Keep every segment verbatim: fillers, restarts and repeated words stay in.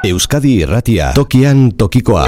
Euskadi Irratia, tokian tokikoa.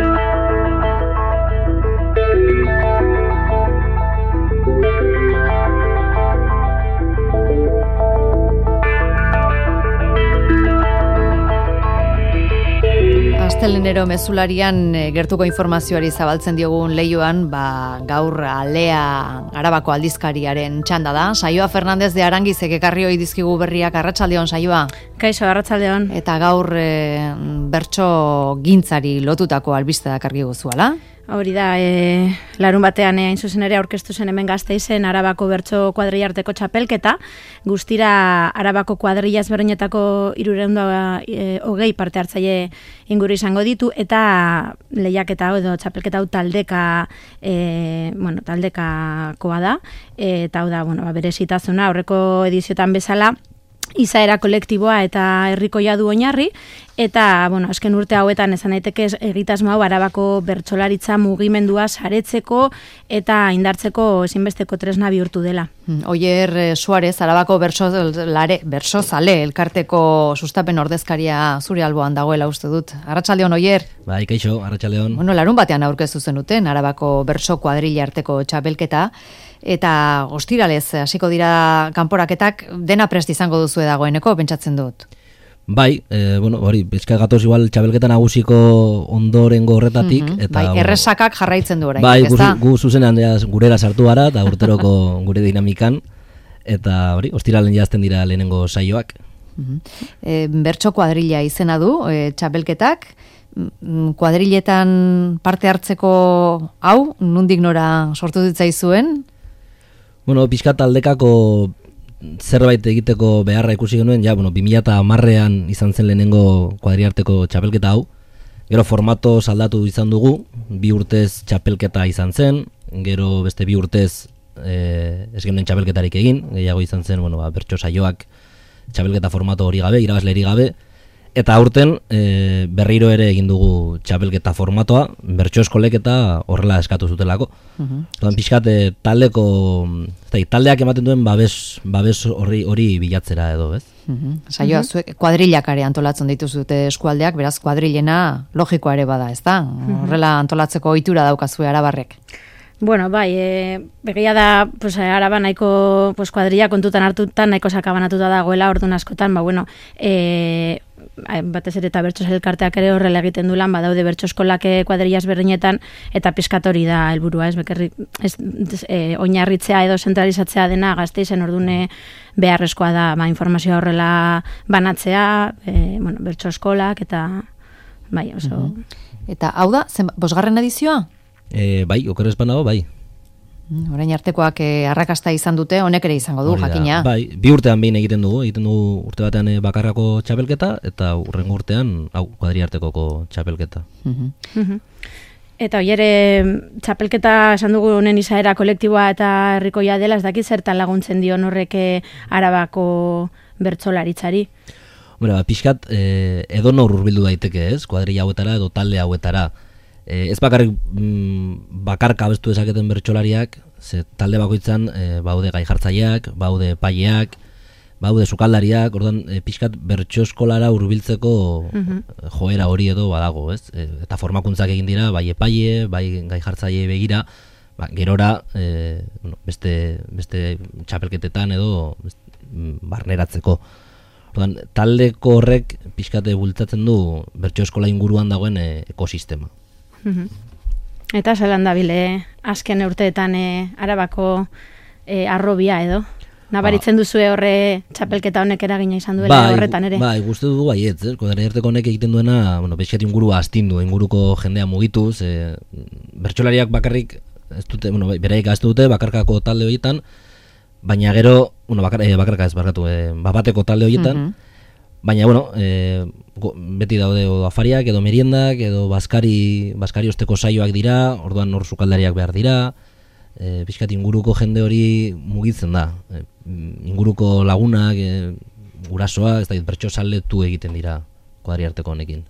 Astelenero mezularian gertuko informazioari zabaltzen diogun leioan, ba, gaur Alea Arabako aldizkariaren txanda da. Saioa Fernandez de Arangizek ekarri hoi dizkigu berriak. Arratsaldeon, Saioa. Kaixo, arratsaldeon. Eta gaur e, bertso gintzari lotutako albiste dakargi guzuala. Hori da, e, larun batean hain zuzen ere aurkeztu zen hemen Gasteizen Arabako bertso kuadrillarteko txapelketa. Guztira Arabako kuadrilla ezberdinetako hirurehun e, hogei parte hartzaile inguru izango ditu, eta lehiaketa hau edo txapelketa hau taldeka, e, bueno, taldekakoa da, e, eta hau da, bueno, ba, berezitasuna aurreko ediziotan bezala, izaera kolektiboa eta herrikoia du oinarri, eta, bueno, azken urte hauetan esan daiteke egitasmo hau Arabako bertsolaritza mugimendua saretzeko eta indartzeko ezinbesteko tresna bihurtu dela. Oier Suarez, Arabako bertsolare, bertsozale elkarteko sustapen ordezkaria zure alboan dagoela uste dut. Arratsaldeon, Oier. Bai, kaixo, arratsaldeon. Bueno, larun batean aurkeztu zenuten Arabako bertso kuadrilla arteko txapelketa, eta ostiralez hasiko dira kanporaketak, dena prest izango duzu dagoeneko, pentsatzen dut. Bai, e, bueno, hori, bizka gatoz igual txapelketa nagusiko ondorengo horretatik. Mm-hmm. Eta, bai, erresakak jarraitzen du orain. Bai, gu, gu zuzenean gurera sartu gara, eta urteroko gure dinamikan, eta hori, ostiralen jazten dira lehenengo saioak. Mm-hmm. e, bertso kuadrilla izena du, e, txapelketak, kuadrilletan parte hartzeko hau, nondik nora sortu ditzaizuen? Bueno, pixka taldekako zerbait egiteko beharra ikusi genuen, ja, bueno, bi mila hamarrean izan zen lehenengo kuadriarteko txapelketa hau. Gero formato aldatu izan dugu, bi urtez txapelketa izan zen, gero beste bi urtez e, ez genuen txapelketarik egin, gehiago izan zen, bueno, ba, bertso saioak txapelketa formato hori gabe, irabazleri gabe, eta aurten e, berriro ere egin dugu txapelketa formatoa, bertso eskolek eta horrela eskatu zutelako. Uh-huh. Odan pixkat e, taldeko, zai, taldeak ematen duen babes, babes hori, hori bilatzera edo, ez? Uh-huh. Saioa, uh-huh. zuek kuadrillak ere antolatzen dituzute eskualdeak, beraz kuadrillena logikoa ere bada, ez da? Uh-huh. Horrela antolatzeko ohitura daukazue arabarrek. Bueno, bai, e, begia da, pues, araba nahiko pues, kuadrilla kontutan hartutan, nahiko sakabanatuta dagoela, orduan askotan, ba, bueno, e, batez ere eta bertso elkarteak ere horrela egiten du lan, badaude bertso eskolak kuadrilla ezberdinetan, eta pizkat hori da helburua, ez, bekerri, ez, e, oinarritzea edo zentralizatzea dena Gasteizen, ordune beharrezkoa da, ba, informazioa horrela banatzea, e, bueno, bertso eskolak, eta, bai, oso... Uh-huh. Eta, hau da, zen, bosgarren edizioa? E, bai, okerrez banago, bai. Orain artekoak eh, arrakasta izan dute, honek ere izango du, jakina. Bai, bi urtean behin egiten dugu, egiten dugu urte batean bakarrako txapelketa, eta urrengo urtean, hau, kuadriartekoko txapelketa. Uh-huh. Uh-huh. Eta oiere, txapelketa esan dugu honen izaera kolektiboa eta herrikoia dela, ez dakit zertan laguntzen dion horrek Arabako bertsolaritzari. Bueno, pixkat, eh, edo nor hurbildu daiteke, ez? Kuadrilla hauetara edo talde hauetara. Eh, ez bakarrik mm, bakarka abestu dezaketen bertsolariak, ze talde bakoitzan eh, baude gai jartzaileak, baude paileak, baude sukaldariak, orduan e, pixkat bertso eskolara hurbiltzeko uh-huh. joera hori edo badago, ez? E, eta formakuntzak egin dira, bai epaile, bai gai jartzaile begira, ba, gerora e, bueno, beste, beste txapelketetan edo beste, barneratzeko. Orduan, taldeko horrek pixkate bultzatzen du bertso eskola inguruan dagoen e, ekosistema. Uh-huh. Eta zelan dabile azken urteetan e, Arabako e, arrobia edo? Nabaritzen duzue horre txapelketa honek eragina izan duela bai, horretan ere? Bai, guzti dugu baietz, eh? Kuadriarteko honek egiten duena, bueno, bezkat ingurua astindu, inguruko jendea mugituz, e, bertsolariak bakarrik, ez dute, bueno, beraik ez dute, bakarkako talde horietan, baina gero, bueno, bakar, eh, bakarka ez barkatu, eh, babateko talde horietan, uh-huh. Baina, bueno, e, beti daude edo afariak, edo meriendak, edo baskari, baskari osteko saioak dira, orduan hor sukaldariak behar dira, e, pixkat inguruko jende hori mugitzen da. E, inguruko lagunak, e, gurasoa, ez da, bertso saletu egiten dira kuadriarteko honekin.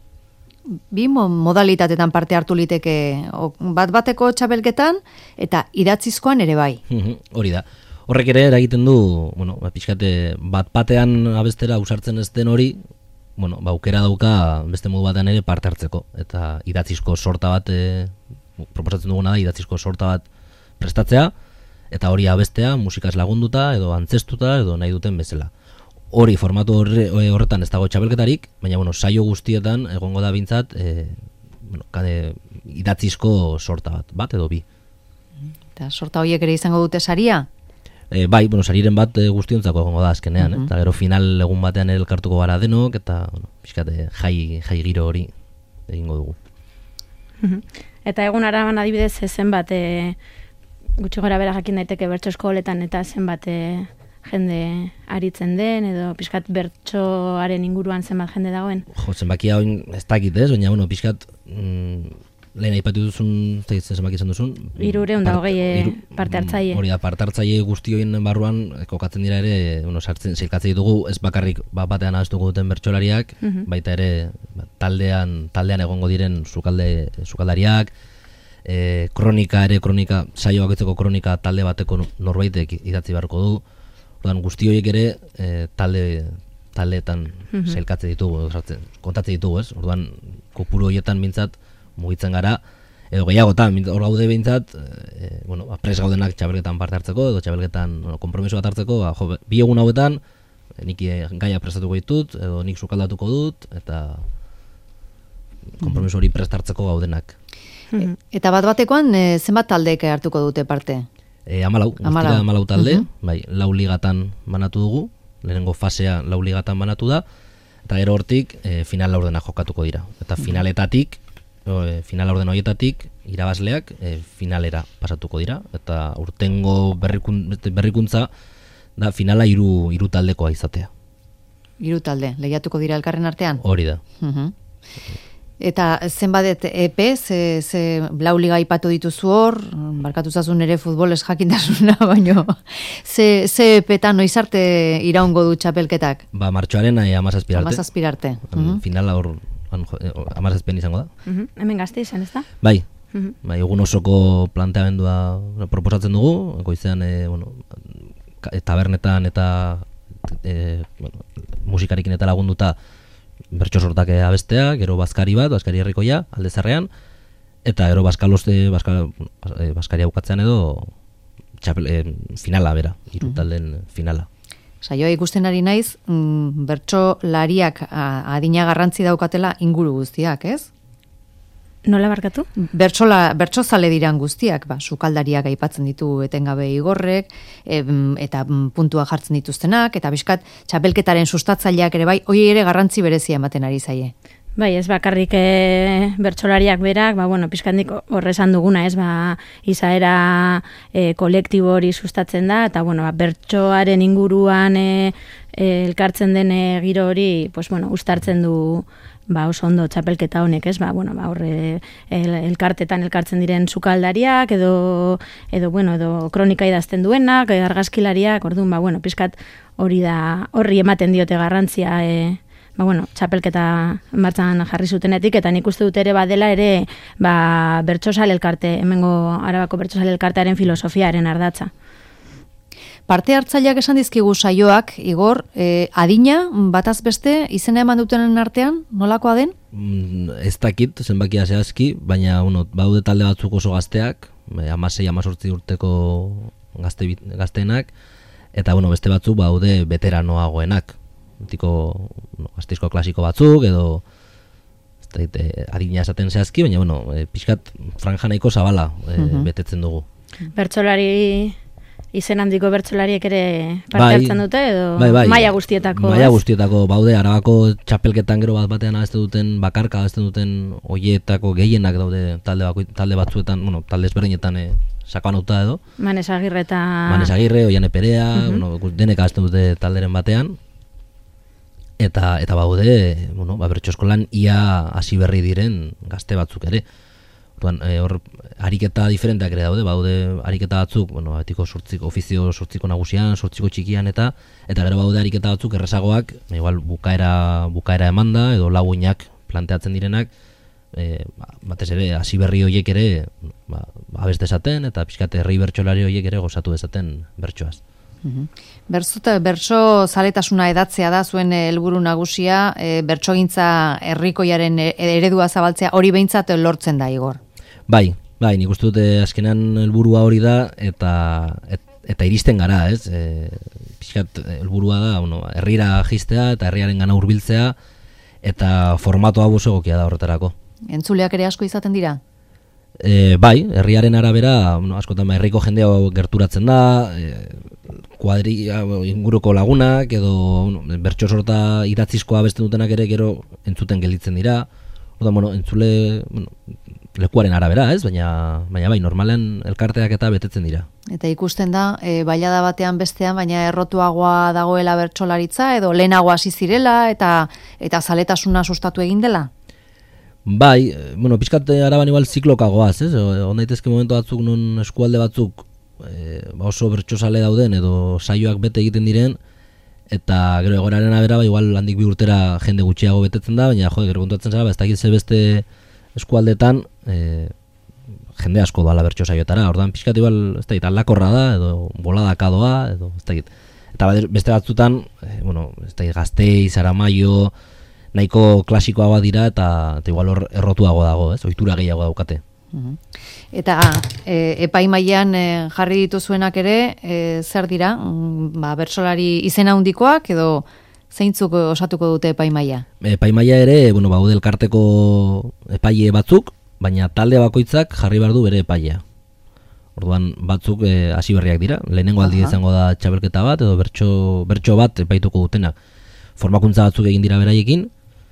Bi modalitatetan parte hartu liteke, bat bateko txapelketan, eta idatzizkoan ere bai. Hori da. Horrek ere eragiten du, bueno, pixkate bat batean abestera usartzen ez den hori, bueno, ba, aukera dauka beste modu batean ere parte hartzeko. Eta idatzizko sorta bat, e, proposatzen duguna da, idatzizko sorta bat prestatzea, eta hori abestea, musikaz lagunduta, edo antzestuta, edo nahi duten bezala. Hori, formatu horre, horretan ez dago txapelketarik, baina bueno, saio guztietan egongo da bintzat, e, bueno, kade, idatzizko sorta bat, bat edo bi. Eta sorta horiek ere izango dute saria? E, bai, bueno, sariren bat e, guztiontzako egongo da azkenean, uh-huh. eh? Eta gero final egun batean ere elkartuko gara denok, eta bueno, pixkate jai, jai giro hori egingo dugu. Uh-huh. Eta egun araban adibidez zenbat e, gutxi gora bera jakin daiteke bertso eskoletan eta zenbat e, jende aritzen den, edo pixkat bertsoaren inguruan zenbat jende dagoen? Jo, zenbakia oin ez dakit ez, baina bueno, pixkat mm, lehen aipatu duzun, ez da zenbaki izan duzun, Hirureun da hogei parte hartzaile. Hori da, parte hartzaile guztioen barruan kokatzen dira ere, bueno, sartzen, zeilkatzen ditugu, ez bakarrik bat batean abestuko duten bertsolariak, uh-huh. baita ere ba, taldean, taldean egongo diren sukalde, sukaldariak, e, kronika ere, kronika, saio bakoitzeko kronika talde bateko norbaitek idatzi beharko du, orduan guzti horiek ere e, talde taldeetan uh-huh. zeilkatzen ditugu, sartzen, kontatzen ditugu, ez? Orduan kopuru horietan mintzat mugitzen gara, edo gehiagotan, hor gaude behintzat, e, bueno, pres gaudenak txabelketan parte hartzeko, edo txabelketan bueno, kompromiso bat hartzeko, ba, jo, bi egun hauetan, nik gaia prestatuko ditut, edo nik sukaldatuko dut, eta kompromiso hori prest hartzeko gaudenak. E, eta bat batekoan, e, zenbat taldeek hartuko dute parte? E, amalau, guztira amalau talde, uh-huh. bai, lau ligatan banatu dugu, lehenengo fasea lau ligatan banatu da, eta gero hortik e, final laurdena jokatuko dira. Eta finaletatik, E, final orden horietatik irabazleak e, finalera pasatuko dira, eta urtengo berrikun, berrikuntza da finala hiru hiru taldekoa izatea. Hiru talde, lehiatuko dira elkarren artean? Hori da. Uh-huh. Eta zenbadet E P, ze, ze lau liga aipatu dituzu hor, barkatu zazun ere futboles jakintasuna, baino, ze, ze E P-tan noiz arte iraungo du txapelketak? Ba, martxoaren e, amazazpirarte. Amazazpirarte. Uh-huh. Finala hor amazazpen izango da. Uh-huh. Hemen gazte izan, ez da? Bai, uh-huh. bai, egun osoko planteamendua proposatzen dugu, goizean, e, bueno, tabernetan eta e, bueno, musikarekin eta lagunduta bertso sortak abestea, gero bazkari bat, bazkari herrikoia, alde zarrean, eta gero bazkaloste, bazkal, bazkaria bukatzean edo txapel, e, finala bera, hiru talden uh-huh. finala. Saioa ikusten ari naiz, mm, bertsolariak adina garrantzi daukatela inguru guztiak, ez? Nola barkatu? Bertsola, bertsozale diran guztiak, ba, sukaldariak aipatzen ditu etengabe igorrek, e, eta puntua jartzen dituztenak, eta bizkat txapelketaren sustatzaileak ere bai, hori ere garrantzi berezia ematen ari zaie. Bai, ez bakarrik e, bertsolariak berak, ba, bueno, pizkandik horrezan duguna, ez, ba, izaera e, kolektibo hori sustatzen da, eta, bueno, ba, bertsoaren inguruan e, e, elkartzen den e, giro hori, pues, bueno, ustartzen du, ba, oso ondo txapelketa honek, ez, ba, bueno, ba, horre el, elkartetan elkartzen diren sukaldariak, edo, edo, bueno, edo kronika idazten duenak, argazkilariak, orduan, ba, bueno, pizkat hori da, horri ematen diote garrantzia, e, ba, bueno, txapelketa martzan jarri zutenetik, eta nik uste dut ere badela ere ba, bertsozale elkarte, hemengo Arabako bertsozale elkartearen filosofiaren ardatza. Parte hartzaileak esan dizkigu saioak, Igor, eh, adina, bataz beste, izena eman dutenen artean, nolakoa den? Mm, ez dakit, zenbakia zehazki, baina uno, baude talde batzuk oso gazteak, hamasei hamazortzi urteko gazte, gazteenak, eta bueno, beste batzuk baude veteranoagoenak. Tiko, no, gazteizko klasiko batzuk, edo ez da, e, adina esaten zehazki, baina bueno, e, pixkat franja nahiko zabala e, uh-huh. betetzen dugu. Bertsolari, izen handiko bertsolariek ere parte bai, hartzen dute, edo bai, bai, maila guztietako? Maila guztietako, baude, Arabako txapelketan gero bat batean abesten duten, bakarka abesten duten oietako gehienak daude talde, bako, talde batzuetan, bueno, talde ezberdinetan e, sakanauta edo. Manes Agirre eta... Manes Agirre, Oiane Perea, uh-huh. bueno, denek abesten dute talderen batean. Eta eta baude, bueno, ba bertso eskolan ia hasi berri diren gazte batzuk ere. Orduan, e, hor ariketa diferenteak ere daude, baude ariketa batzuk, bueno, betiko sortziko ofizio sortziko nagusian, sortziko txikian eta eta gero baude ariketa batzuk erresagoak, igual bukaera bukaera emanda edo laguinak planteatzen direnak, e, ba, batez ere hasi berri horiek ere, ba, abeste esaten eta pixkat herri bertsolari horiek ere gozatu dezaten bertsoaz. Berzo, bertso zaletasuna edatzea da zuen helburu nagusia, e, bertsogintza herrikoiaren eredua zabaltzea, hori behintzat lortzen da, Igor. Bai, bai, nik uste dute azkenan helburua hori da, eta et, eta iristen gara, ez? E, pixkat helburua da, bueno, herrira jistea eta herriaren gana hurbiltzea, eta formatoa oso egokia da horretarako. Entzuleak ere asko izaten dira? E, bai, herriaren arabera, bueno, askotan herriko jendea gerturatzen da, e, kuadria inguruko lagunak edo bueno, bertso sorta iratzizkoa besten dutenak ere gero entzuten gelditzen dira. Orduan, bueno, entzule bueno, lekuaren arabera, ez? Baina, baina bai, normalen elkarteak eta betetzen dira. Eta ikusten da, e, bailada batean bestean, baina errotuagoa dagoela bertsolaritza edo lehenago hasi zirela eta eta zaletasuna sustatu egin dela? Bai, bueno, pixkat araban igual ziklokagoaz, ez? On daitezke momentu batzuk nun eskualde batzuk e, oso bertsozale dauden edo saioak bete egiten diren, eta gero egoraren abera, ba, igual handik bi urtera jende gutxiago betetzen da, baina jode, gero kontuatzen zara, ba, ez dakit ze beste eskualdetan e, jende asko doala bertso saioetara, ordan pixkat igual, ez dakit, aldakorra da, edo boladaka doa, edo ez dakit. Eta beste batzutan, e, bueno, ez dakit, Gasteiz, Aramaio, nahiko klasikoa dira eta, eta igual hor errotuago dago, ez? Ohitura gehiago daukate. Uh-huh. Eta e, epaimailan e, jarri dituzuenak ere, e, zer dira? Mm, ba, bertsolari izena handikoak edo zeintzuk osatuko dute epaimaia? Epaimaia ere, bueno, baude elkarteko epaile batzuk, baina talde bakoitzak jarri behar du bere epailea. Orduan batzuk e, hasi berriak dira. Lehenengo aldi izango da txabelketa bat edo bertso, bertso bat epaituko dutenak. Formakuntza batzuk egin dira beraiekin.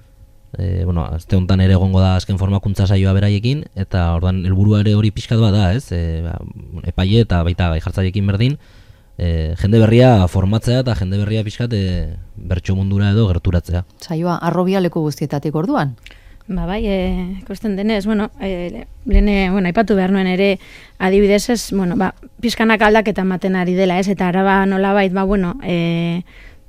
E, bueno, azte honetan ere egongo da azken formakuntza saioa beraiekin, eta orduan helburua ere hori pixkat bat da, ez? E, ba, epaile eta baita gai jartzaileekin berdin, e, jende berria formatzea eta jende berria pixkat e, bertso mundura edo gerturatzea. Saioa arrobia leku guztietatik orduan? Ba, bai, e, ikusten denez, bueno, e, lehene, bueno, aipatu behar nuen ere, adibidez ez, bueno, ba, pixkanak aldaketa ematen ari dela, ez? Eta araba nolabait, ba, bueno, e,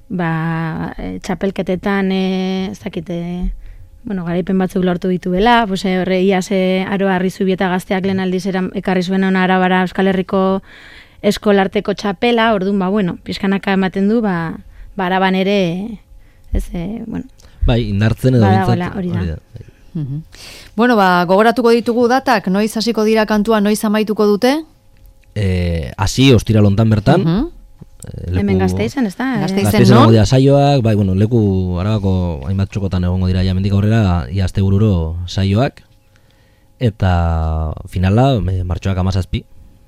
ba, e, txapelketetan, e, ez dakite, bueno, garaipen batzuk lortu dituela, pues horre iaz Aroa Arrizubieta gazteak lehen aldiz ekarri zuen ona Arabara Euskal Herriko eskolarteko txapela, orduan, ba, bueno, pizkanaka ematen du, ba, ba Araban ere, ez, e, bueno. Bai, indartzen edo bintzat. Hori da. Uh-huh. Bueno, ba, gogoratuko ditugu datak, noiz hasiko dira kantua, noiz amaituko dute? Eh, hasi, ostira lontan bertan. Uh-huh. Leku, hemen Gasteizen, ez da? Gasteizen, no? Egongo dira saioak, bai, bueno, leku Arabako hainbat txokotan egongo dira jamendik aurrera, ia aste bururo saioak, eta finala, martxoak amazazpi.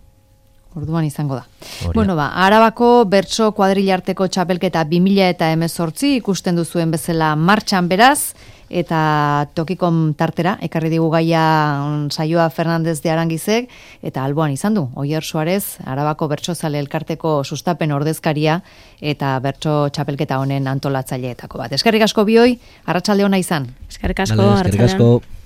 Orduan izango da. Oria. Bueno, ba, Arabako bertso kuadrilarteko txapelketa bi mila hemezortzi ikusten duzuen bezala martxan beraz, eta tokikon tartera, ekarri digu gaia saioa Fernandez de Arangizek, eta alboan izan du, Oier Suarez, Arabako bertsozale elkarteko sustapen ordezkaria, eta bertso txapelketa honen antolatzaileetako bat. Eskerrik asko bioi, arratsalde ona izan. Eskerrik asko, vale, eskerrik asko.